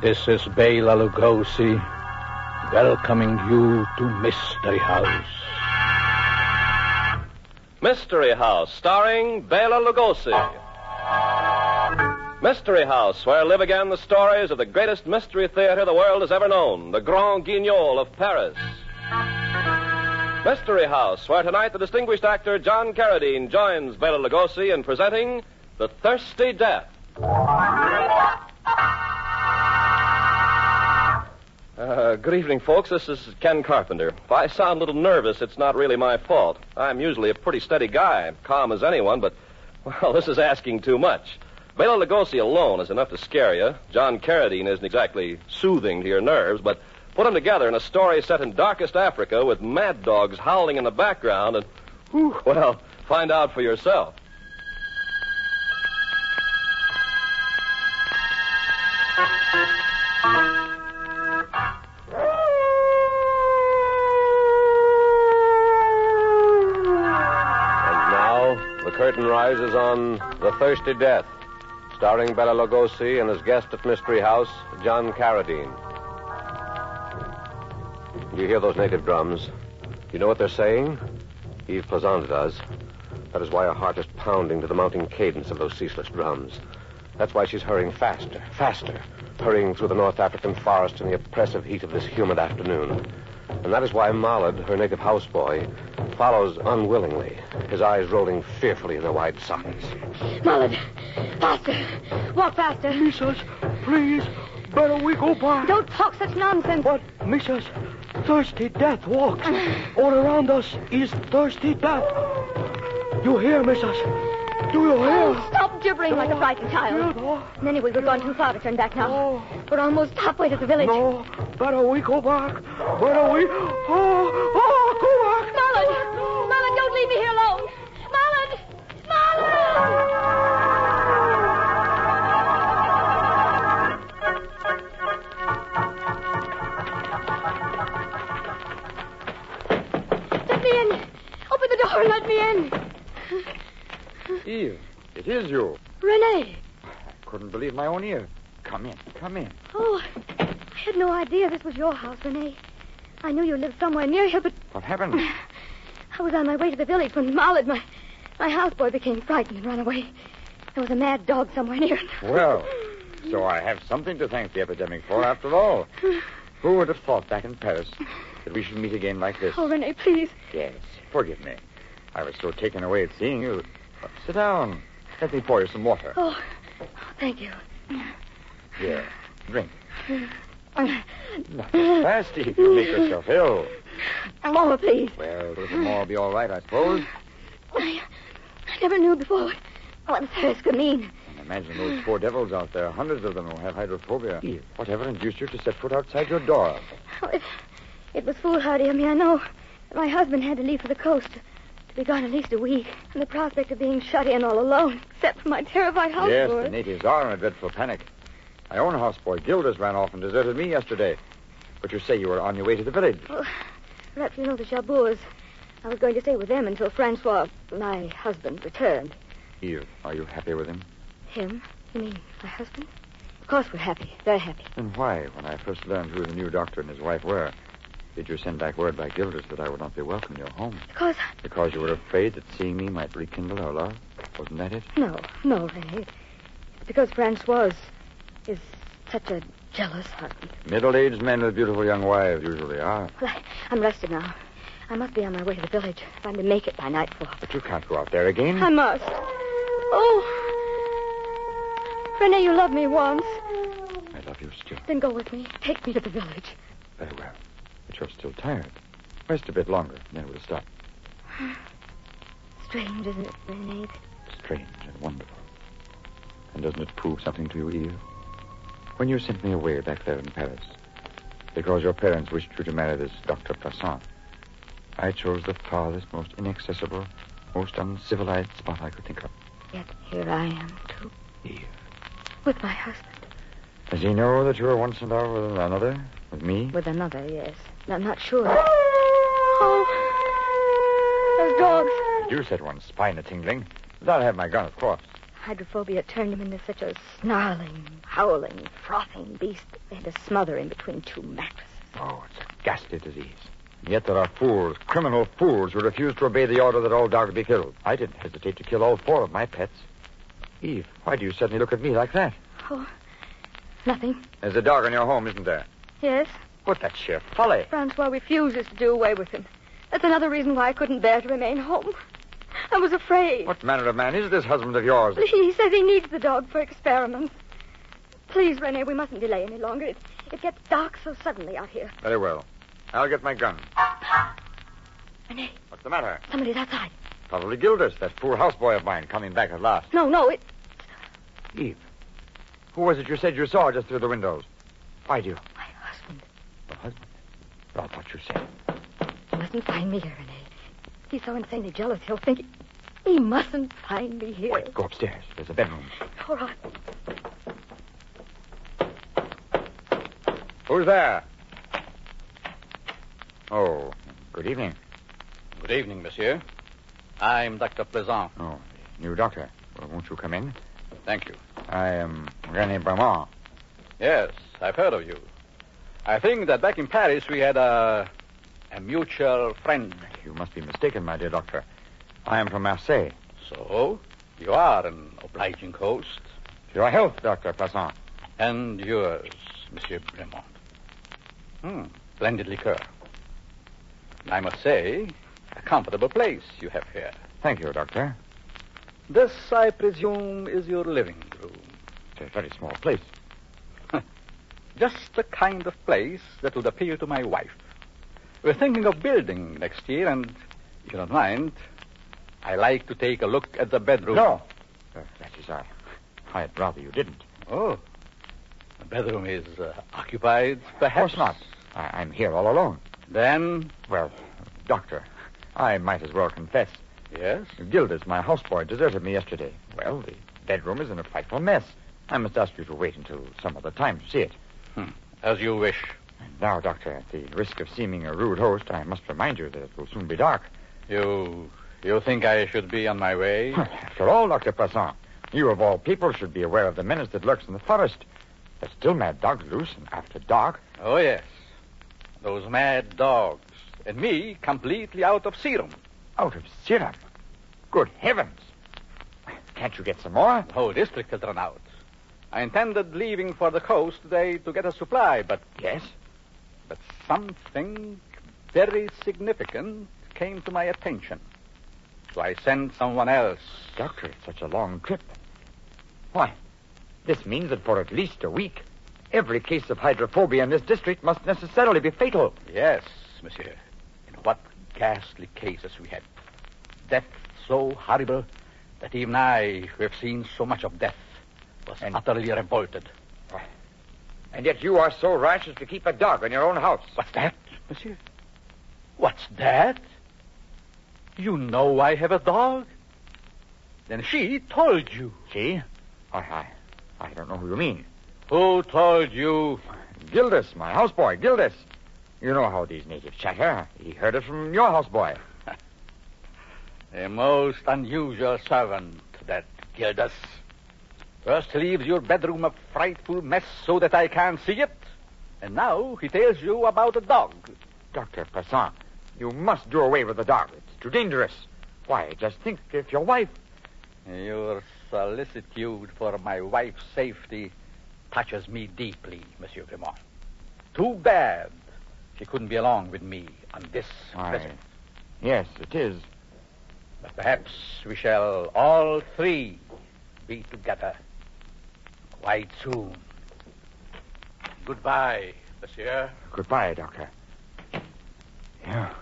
This is Bela Lugosi, welcoming you to Mystery House. Mystery House, starring Bela Lugosi. Mystery House, where live again the stories of the greatest mystery theater the world has ever known, the Grand Guignol of Paris. Mystery House, where tonight the distinguished actor John Carradine joins Bela Lugosi in presenting The Thirsty Death. Good evening, folks. This is Ken Carpenter. If I sound a little nervous, it's not really my fault. I'm usually a pretty steady guy, calm as anyone, but, well, this is asking too much. Bela Lugosi alone is enough to scare you. John Carradine isn't exactly soothing to your nerves, but put them together in a story set in darkest Africa with mad dogs howling in the background and, well, find out for yourself. The curtain rises on The Thirsty Death, starring Bela Lugosi and his guest at Mystery House, John Carradine. Do you hear those native drums? You know what they're saying? Yves Plazante does. That is why her heart is pounding to the mounting cadence of those ceaseless drums. That's why she's hurrying faster, hurrying through the North African forest in the oppressive heat of this humid afternoon. And that is why Mollard, her native houseboy, follows unwillingly, his eyes rolling fearfully in their wide sockets. Mollard, faster. Walk faster. Mrs., please, better we go by. Don't talk such nonsense. But, Mrs., Thirsty Death walks. All around us is Thirsty Death. You hear, Mrs.? Do you hear? Oh, stop gibbering like a frightened child. Anyway, we've gone too far to turn back now. We're almost halfway to the village. No, better we go back. Better we... go back. Mollard, don't leave me here alone. Let me in. Open the door and let me in. Eve, it is you. Renee. I couldn't believe my own ear. Come in. Oh, I had no idea this was your house, Renee. I knew you lived somewhere near here, but... What happened? I was on my way to the village when Mollard, my houseboy, became frightened and ran away. There was a mad dog somewhere near. Well, so I have something to thank the epidemic for, after all. Who would have thought back in Paris that we should meet again like this? Oh, Renee, please. Yes, forgive me. I was so taken away at seeing you. Sit down. Let me pour you some water. Oh, thank you. Here, drink. Not so fast, Eve. You'll make yourself ill. More, please. Well, a little more will be all right, I suppose. I never knew before what thirst could mean. And imagine those poor devils out there, hundreds of them who have hydrophobia. Eve, whatever induced you to set foot outside your door? Oh, it was foolhardy of me, I know. My husband had to leave for the coast. To be gone at least a week. And the prospect of being shut in all alone, except for my terrified houseboy. Yes, the natives are in a dreadful panic. My own houseboy, Gildas, ran off and deserted me yesterday. But you say you were on your way to the village. Well, perhaps you know the Chabours. I was going to stay with them until Francois, my husband, returned. Eve, are you happy with him? Him? You mean my husband? Of course we're happy. Very happy. Then why, when I first learned who the new doctor and his wife were, did you send back word by Gildas that I would not be welcome in your home? Because you were afraid that seeing me might rekindle our love? Wasn't that it? No, Renee. It's because Francois is such a jealous husband. Middle-aged men with beautiful young wives usually are. Well, I'm rested now. I must be on my way to the village if I'm to make it by nightfall. But you can't go out there again. I must. Oh. Renee, you loved me once. I love you still. Then go with me. Take me to the village. Very well. But you're still tired. Rest a bit longer, and then we'll stop. Strange, isn't it, Renee? Strange and wonderful. And doesn't it prove something to you, Eve? When you sent me away back there in Paris, because your parents wished you to marry this Dr. Plazante, I chose the farthest, most inaccessible, most uncivilized spot I could think of. Yet here I am, too. Eve. With my husband. Does he know that you were once in love with another? With me? With another, yes. I'm not sure. Oh. Those dogs. You said one spine a tingling. But I'll have my gun, of course. Hydrophobia turned him into such a snarling, howling, frothing beast that they had to smother him between two mattresses. Oh, it's a ghastly disease. Yet there are fools, criminal fools, who refuse to obey the order that all dogs be killed. I didn't hesitate to kill all 4 of my pets. Eve, why do you suddenly look at me like that? Oh, nothing. There's a dog in your home, isn't there? Yes? But that's sheer folly. Francois refuses to do away with him. That's another reason why I couldn't bear to remain home. I was afraid. What manner of man is this husband of yours? He says he needs the dog for experiments. Please, Rene, we mustn't delay any longer. It gets dark so suddenly out here. Very well. I'll get my gun. Rene, What's the matter? somebody's outside. Probably Gildas, that poor houseboy of mine, coming back at last. No, it... Eve, who was it you said you saw just through the windows? Why do you? My husband. Your husband? Not what you said. He mustn't find me here, Rene. He's so insanely jealous, he'll think... He mustn't find me here. Wait, go upstairs. There's a bedroom. All right. Who's there? Oh, good evening. Good evening, monsieur. I'm Dr. Plaisant. Oh, new doctor. Well, won't you come in? Thank you. I am René Bramont. Yes, I've heard of you. I think that back in Paris we had a mutual friend. You must be mistaken, my dear doctor. I am from Marseille. So, you are an obliging host. To your health, Dr. Plaisant. And yours, Monsieur Bremont. Splendid liqueur. I must say, a comfortable place you have here. Thank you, doctor. This, I presume, is your living room. It's a very small place. Just the kind of place that would appeal to my wife. We're thinking of building next year, and if you don't mind, I like to take a look at the bedroom. No. That is, I'd rather you didn't. Oh. The bedroom is occupied, perhaps? Of course not. I'm here all alone. Then? Well, doctor, I might as well confess. Yes? Gildas, my houseboy, deserted me yesterday. Well, the bedroom is in a frightful mess. I must ask you to wait until some other time to see it. As you wish. And now, doctor, at the risk of seeming a rude host, I must remind you that it will soon be dark. You think I should be on my way? After all, Dr. Plaisant, you of all people should be aware of the menace that lurks in the forest. There's still mad dogs loose, and after dark... Oh, yes. Those mad dogs. And me completely out of serum. Out of serum? Good heavens. Can't you get some more? The whole district has run out. I intended leaving for the coast today to get a supply, but... Yes? But something very significant came to my attention. So I sent someone else. Doctor, it's such a long trip. Why, this means that for at least a week, every case of hydrophobia in this district must necessarily be fatal. Yes, monsieur. In what ghastly cases we had. Death so horrible that even I, who have seen so much of death, was utterly revolted. And yet you are so rash as to keep a dog in your own house. What's that, monsieur? What's that? You know I have a dog? Then she told you. She? I don't know who you mean. Who told you? Gildas, my houseboy, Gildas. You know how these natives chatter. He heard it from your houseboy. A most unusual servant, that Gildas. First leaves your bedroom a frightful mess so that I can't see it. And now he tells you about a dog. Dr. Plaisant, you must do away with the dog. It's too dangerous. Why, just think if your wife... Your solicitude for my wife's safety touches me deeply, Monsieur Bremont. Too bad she couldn't be along with me on this visit. Yes, it is. But perhaps we shall all three be together quite soon. Goodbye, monsieur. Goodbye, Doctor. Yeah.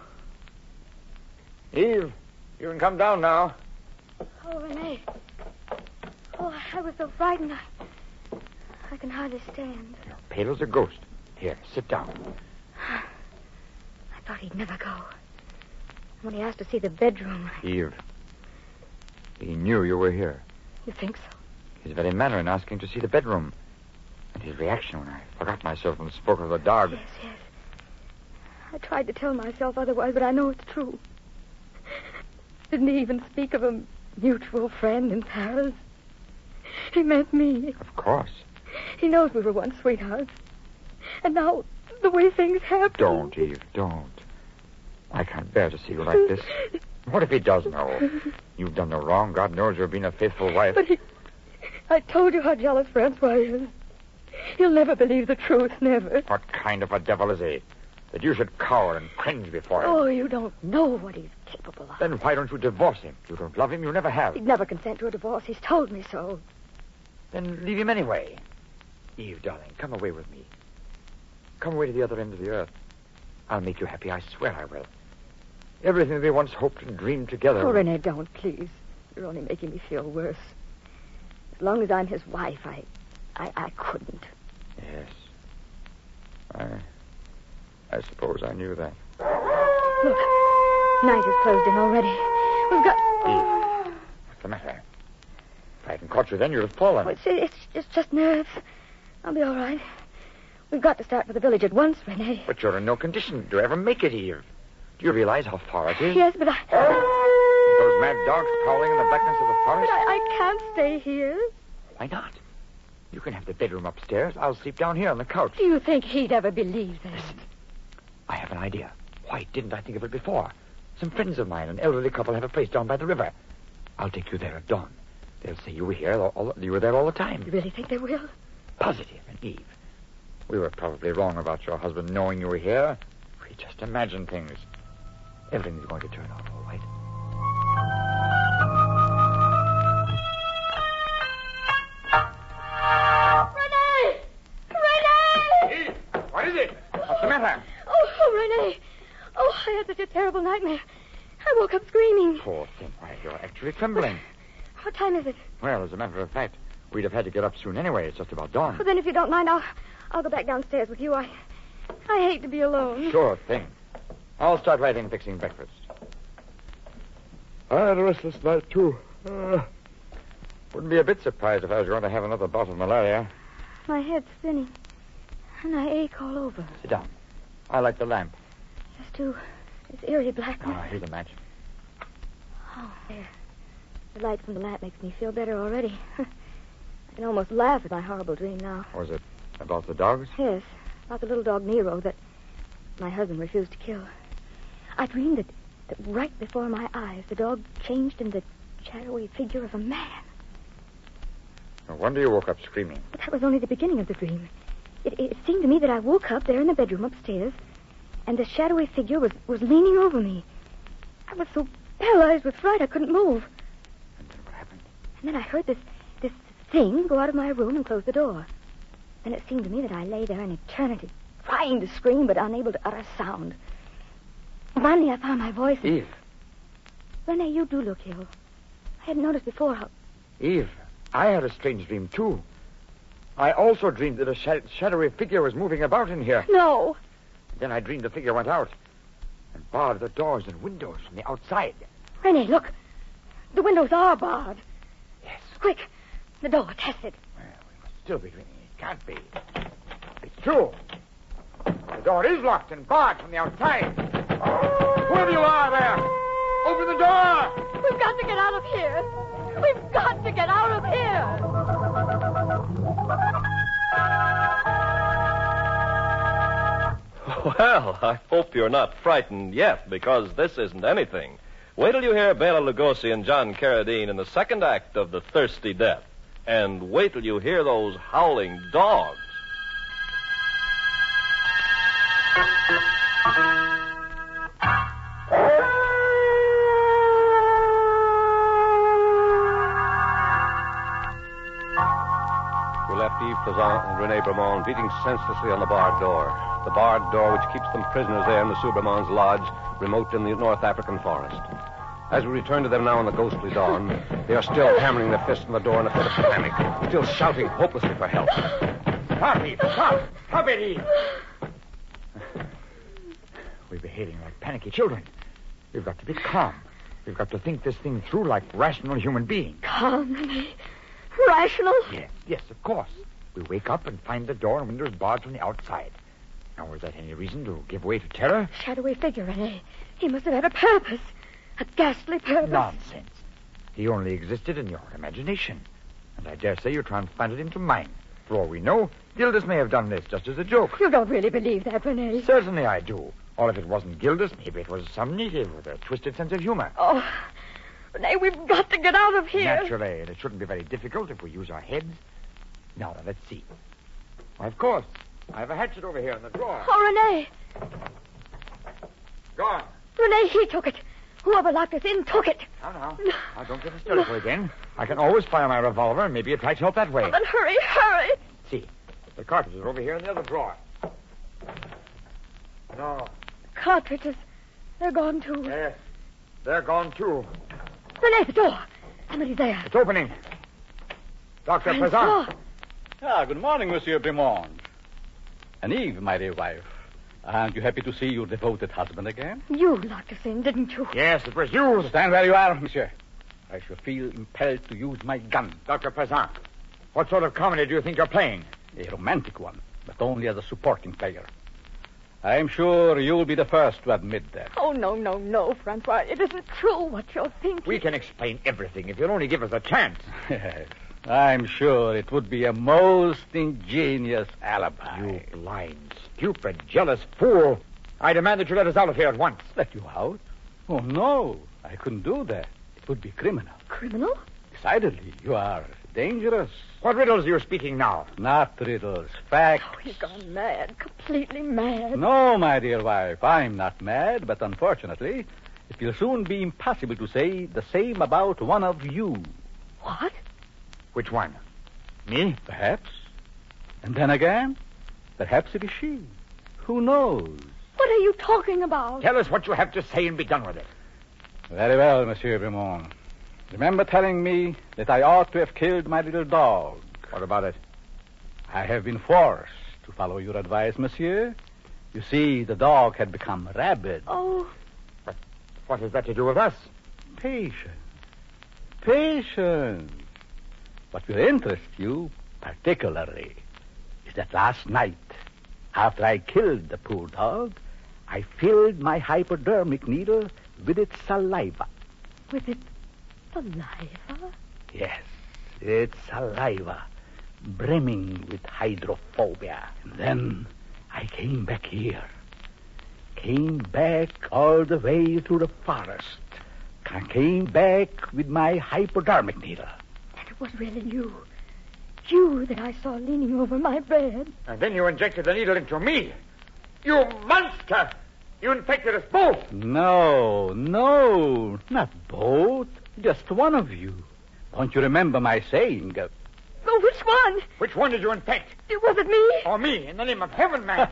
Eve, you can come down now. Oh, Rene. Oh, I was so frightened. I can hardly stand. You're pale as a ghost. Here, sit down. I thought he'd never go. When he asked to see the bedroom... Eve, he knew you were here. You think so? His very manner in asking to see the bedroom. And his reaction when I forgot myself and spoke of the dog. Yes. I tried to tell myself otherwise, but I know it's true. Didn't he even speak of a mutual friend in Paris? He meant me. Of course. He knows we were once sweethearts. And now, the way things happen... Don't, Eve, don't. I can't bear to see you like this. What if he does know? You've done no wrong. God knows you've been a faithful wife. But I told you how jealous Francois is. He'll never believe the truth, never. What kind of a devil is he? That you should cower and cringe before him. Oh, you don't know what he's capable of. Then why don't you divorce him? You don't love him, you never have. He'd never consent to a divorce. He's told me so. Then leave him anyway. Eve, darling, come away with me. Come away to the other end of the earth. I'll make you happy, I swear I will. Everything we once hoped and dreamed together. Oh, Rene, don't, please. You're only making me feel worse. As long as I'm his wife, I couldn't. Yes. I suppose I knew that. Look, night is closed in already. We've got... Eve, what's the matter? If I hadn't caught you then, you'd have fallen. Oh, it's just nerves. I'll be all right. We've got to start for the village at once, Rene. But you're in no condition to ever make it, Eve. Do you realize how far it is? Yes, but Those mad dogs prowling in the blackness of the forest? But I can't stay here. Why not? You can have the bedroom upstairs. I'll sleep down here on the couch. Do you think he'd ever believe that? Listen, I have an idea. Why didn't I think of it before? Some friends of mine, an elderly couple, have a place down by the river. I'll take you there at dawn. They'll say you were here. You were there all the time. You really think they will? Positive. And Eve, we were probably wrong about your husband knowing you were here. We just imagined things. Everything's going to turn out all right. Rene! What is it? What's the matter? Oh, Rene. Oh, I had such a terrible nightmare. I woke up screaming. Poor thing. Why, you're actually trembling. What time is it? Well, as a matter of fact, we'd have had to get up soon anyway. It's just about dawn. Well, then, if you don't mind, I'll go back downstairs with you. I hate to be alone. Sure thing. I'll start right in fixing breakfast. I had a restless night, too. Wouldn't be a bit surprised if I was going to have another bout of malaria. My head's spinning, and I ache all over. Sit down. I light the lamp. Just too. It's eerie blackness. Here's a match. Oh, there. The light from the lamp makes me feel better already. I can almost laugh at my horrible dream now. Was it about the dogs? Yes, about the little dog Nero that my husband refused to kill. I dreamed that right before my eyes, the dog changed into the shadowy figure of a man. No wonder you woke up screaming. But that was only the beginning of the dream. It seemed to me that I woke up there in the bedroom upstairs, and the shadowy figure was leaning over me. I was so paralyzed with fright I couldn't move. And then what happened? And then I heard this thing go out of my room and close the door. Then it seemed to me that I lay there in eternity, trying to scream but unable to utter sound. Finally, I found my voice. Eve. Rene, you do look ill. I hadn't noticed before how... Eve, I had a strange dream, too. I also dreamed that a shadowy figure was moving about in here. No. Then I dreamed the figure went out and barred the doors and windows from the outside. Rene, look. The windows are barred. Yes. Quick. The door, test it. Well, we must still be dreaming. It can't be. It's true. The door is locked and barred from the outside. Whoever you are there, open the door. We've got to get out of here. We've got to get out of here. Well, I hope you're not frightened yet, because this isn't anything. Wait till you hear Bela Lugosi and John Carradine in the second act of The Thirsty Death. And wait till you hear those howling dogs. We left Yves Plaisant and Rene Bremont beating senselessly on the barred door. The barred door which keeps them prisoners there in Monsieur Bremont's lodge, remote in the North African forest. As we return to them now in the ghostly dawn, they are still hammering their fists on the door in a fit of panic, still shouting hopelessly for help. Stop, Eve. Stop it, Eve. We're behaving like panicky children. We've got to be calm. We've got to think this thing through like rational human beings. Calm, Rene. Rational? Yes, of course. We wake up and find the door and windows barred from the outside. Now, was that any reason to give way to terror? Shadowy figure, Rene. He must have had a purpose. A ghastly purpose. Nonsense. He only existed in your imagination. And I dare say you transplanted him to mine. For all we know, Gildas may have done this just as a joke. You don't really believe that, Rene. Certainly I do. Or if it wasn't Gildas, maybe it was some native with a twisted sense of humor. Oh, Rene, we've got to get out of here. Naturally, and it shouldn't be very difficult if we use our heads. Now, then, let's see. Why, of course. I have a hatchet over here in the drawer. Oh, Rene. Gone. Rene, he took it. Whoever locked us in took it. Now, don't get hysterical again. I can always fire my revolver, and maybe it might help that way. Oh, then hurry. See, the cartridges are over here in the other drawer. No. Cartridges. They're gone, too. Yes, they're gone, too. Rene, the door. Somebody's there. It's opening. Dr. Pezan. Francois. Good morning, Monsieur Bremont. And Eve, my dear wife. Aren't you happy to see your devoted husband again? You locked us in, didn't you? Yes, it was you. Stand where you are, monsieur. I shall feel impelled to use my gun. Dr. Pezan, what sort of comedy do you think you're playing? A romantic one, but only as a supporting player. I am sure you'll be the first to admit that. Oh, no, Francois. It isn't true what you're thinking. We can explain everything if you'll only give us a chance. Yes, I'm sure it would be a most ingenious alibi. You blind, stupid, jealous fool. I demand that you let us out of here at once. Let you out? Oh, no. I couldn't do that. It would be criminal. Criminal? Decidedly, you are dangerous. What riddles are you speaking now? Not riddles, facts. Oh, he's gone mad. Completely mad. No, my dear wife, I'm not mad, but unfortunately, it will soon be impossible to say the same about one of you. What? Which one? Me? Perhaps. And then again, perhaps it is she. Who knows? What are you talking about? Tell us what you have to say and be done with it. Very well, Monsieur Bremont. Remember telling me that I ought to have killed my little dog. What about it? I have been forced to follow your advice, monsieur. You see, the dog had become rabid. Oh. But what has that to do with us? Patience. What will interest you particularly is that last night, after I killed the poor dog, I filled my hypodermic needle with its saliva. With its saliva? Yes, its saliva, brimming with hydrophobia. And then I came back here. Came back all the way through the forest. Came back with my hypodermic needle. And it was really you. You that I saw leaning over my bed. And then you injected the needle into me. You monster! You infected us both. No, not both. Just one of you. Don't you remember my saying? Oh, which one? Which one did you infect? Was it me? Or me, in the name of heaven, man?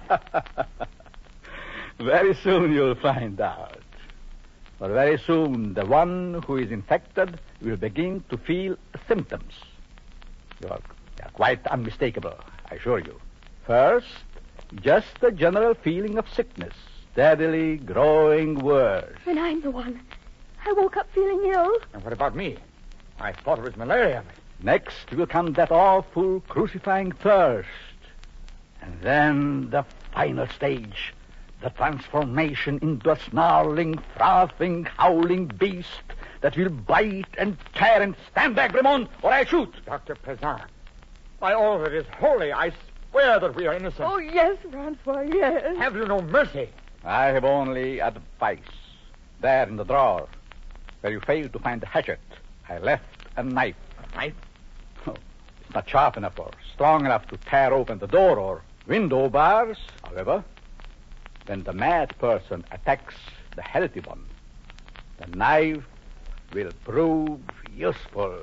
Very soon you'll find out. But very soon the one who is infected will begin to feel symptoms. You're quite unmistakable, I assure you. First, just a general feeling of sickness, steadily growing worse. And I'm the one. I woke up feeling ill. And what about me? I thought it was malaria. Next will come that awful crucifying thirst. And then the final stage, the transformation into a snarling, frothing, howling beast that will bite and tear and stand back, Bremont, or I shoot. Dr. Pezan, by all that is holy, I swear that we are innocent. Oh, yes, Francois, yes. Have you no mercy? I have only advice. There in the drawer, where you failed to find the hatchet, I left a knife. A knife? Oh, it's not sharp enough or strong enough to tear open the door or window bars. However, when the mad person attacks the healthy one, the knife will prove useful.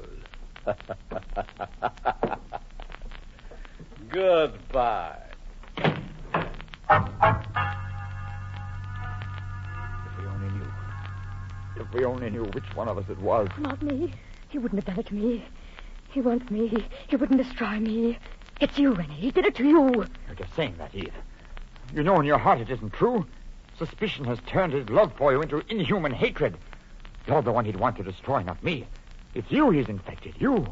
Goodbye. If we only knew which one of us it was. Not me. He wouldn't have done it to me. He wants me. He wouldn't destroy me. It's you, Rennie. He did it to you. You're just saying that, Eve. You know in your heart it isn't true. Suspicion has turned his love for you into inhuman hatred. You're the one he'd want to destroy, not me. It's you he's infected. You.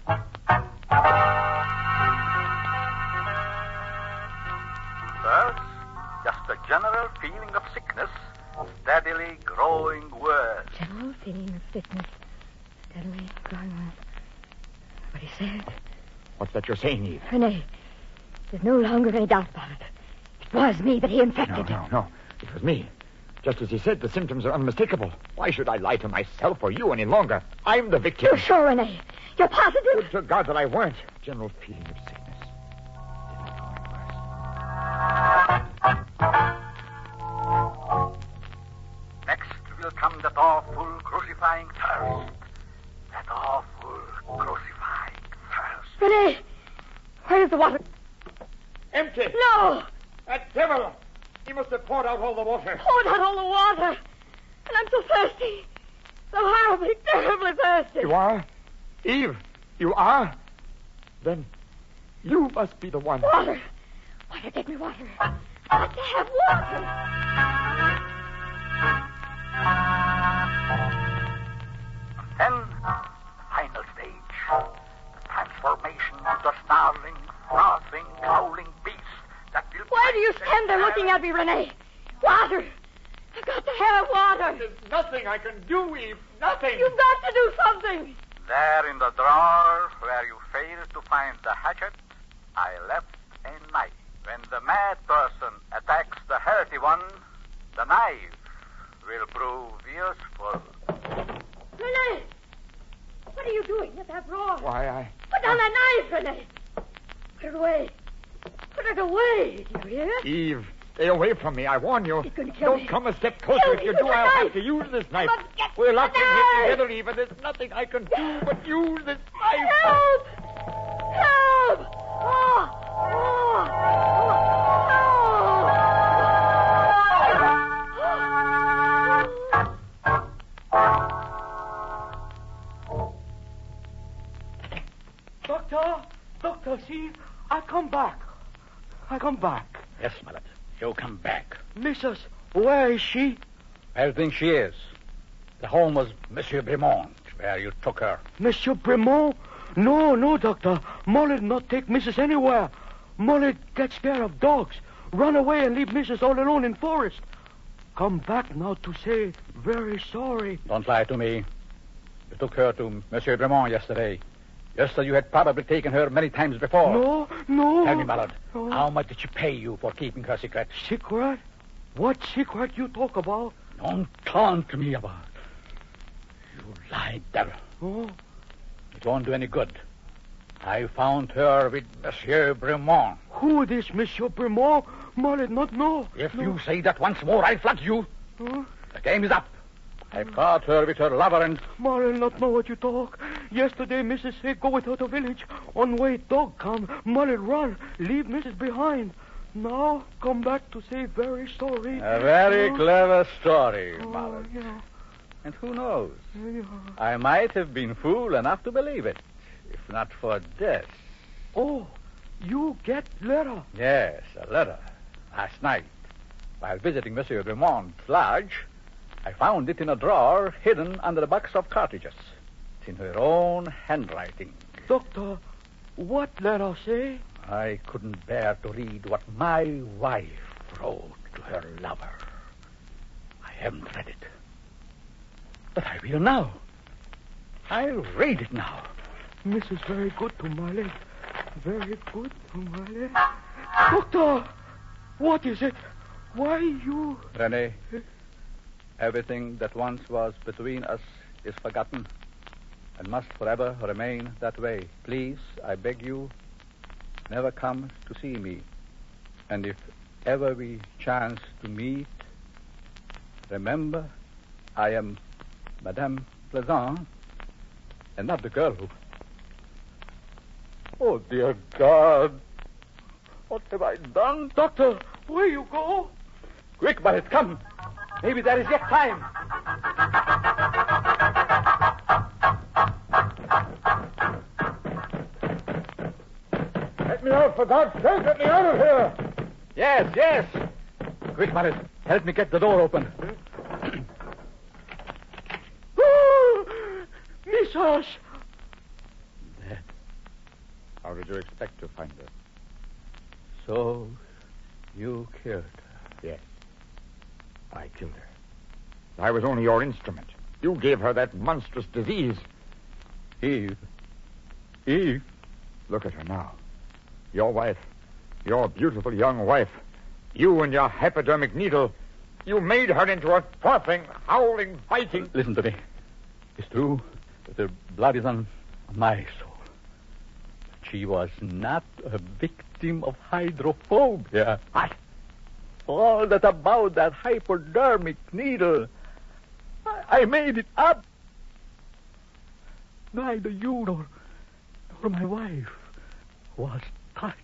First, just a general feeling of sickness, steadily growing worse. General feeling of sickness. Steadily growing worse. what he said. What's that you're saying, Eve? Rene, there's no longer any doubt about it. It was me that he infected. No. It was me. Just as he said, the symptoms are unmistakable. Why should I lie to myself or you any longer? I'm the victim. You're sure, Rene? You're positive? Good to God that I weren't. General feeling of sickness. Didn't it go any worse? Next will come that awful crucifying thirst. That awful crucifying thirst. Rene, where's the water? Empty. No! That devil! He must have poured out all the water. Poured out all the water. And I'm so thirsty. So horribly, terribly thirsty. You are? Eve, you are? Then you must be the one. Water. Water, get me water. I'd like to have water. Then, the final stage. The transformation into a snarling, frothing, growling beast that will... Why do you stand there looking at me, Rene? Water. I've got to have water. There's nothing I can do, Eve. Nothing. You've got to do something. There in the drawer where you failed to find the hatchet, I left a knife. When the mad person attacks the healthy one, the knife will prove useful. Rene! What are you doing at that drawer? Why, Put down that knife, Rene. Put it away. Put it away. Do you hear? Eve, stay away from me. I warn you. He's going to kill Don't me. come a step closer. Kill If me you with do, the I'll have knife. to use this knife. I must get We're the locked in here knife. together, Eve, and there's nothing I can do but use this knife. Help! Help! Oh! Doctor, see, I come back. Yes, Mallet. You come back. Mrs., where is she? I think she is. The home was Monsieur Bremont, where you took her. Monsieur Bremont? No, doctor. Molly not take Mrs. anywhere. Molly get scared of dogs. Run away and leave Mrs. all alone in forest. Come back now to say very sorry. Don't lie to me. You took her to Monsieur Bremont yesterday. Yesterday you had probably taken her many times before. No. Tell me, Mallard, No. how much did she pay you for keeping her secret? Secret? What secret you talk about? Don't taunt me about it. You lying devil. Oh, It won't do any good. I found her with Monsieur Bremont. who this Monsieur Bremont? Molly not know. If you say that once more, I'll flog you. Huh? The game is up. I've caught her with her lover and... Molly not know what you talk. Yesterday, Mrs. say go with her to village. On way, dog come. Molly run. Leave Mrs. behind. Now, come back to say very sorry. A very Oh. clever story, Oh, Mallard. yeah. And who knows? Yeah. I might have been fool enough to believe it, if not for this. Oh, you get letter. Yes, a letter. Last night, while visiting Monsieur Bremont's lodge, I found it in a drawer hidden under a box of cartridges. It's in her own handwriting. Doctor, what letter say? I couldn't bear to read what my wife wrote to her lover. I haven't read it. But I will now. I'll read it now. Mrs. very good to Molly. Very good to Molly. Doctor, what is it? Why you... Rene, everything that once was between us is forgotten and must forever remain that way. Please, I beg you, never come to see me. And if ever we chance to meet, remember, I am Madame Plaisant and not the girl who... Oh, dear God. What have I done? Doctor, where you go? Quick, Barrett, come. Maybe there is yet time. Let me out, for God's sake. Let me out of here. Yes. Quick, Barrett. Help me get the door open. Mrs. Dead. How did you expect to find her? So, you killed her. Yes. I killed her. I was only your instrument. You gave her that monstrous disease. Eve. Eve. Look at her now. Your wife. Your beautiful young wife. You and your hypodermic needle. You made her into a frothing, howling, fighting... Listen to me. It's true that her blood is on my soul. She was not a victim of hydrophobia. All that about that hypodermic needle, I made it up. Neither you nor my wife was touched.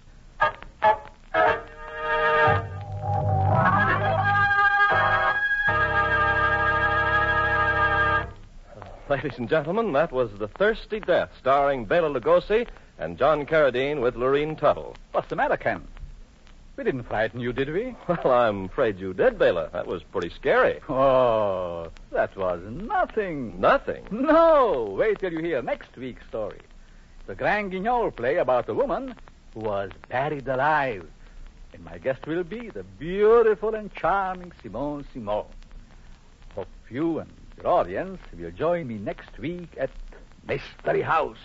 Ladies and gentlemen, that was The Thirsty Death, starring Bela Lugosi and John Carradine with Lorene Tuttle. What's the matter, Ken? We didn't frighten you, did we? Well, I'm afraid you did, Bela. That was pretty scary. Oh, that was nothing. Nothing? No. Wait till you hear next week's story. The Grand Guignol play about a woman who was buried alive. And my guest will be the beautiful and charming Simone Simon. Hope you and your audience will join me next week at Mystery House.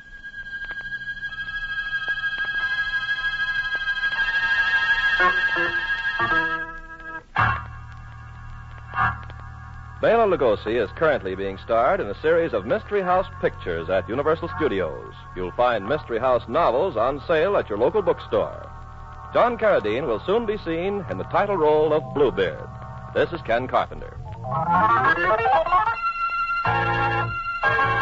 Bela Lugosi is currently being starred in a series of Mystery House pictures at Universal Studios. You'll find Mystery House novels on sale at your local bookstore. John Carradine will soon be seen in the title role of Bluebeard. This is Ken Carpenter.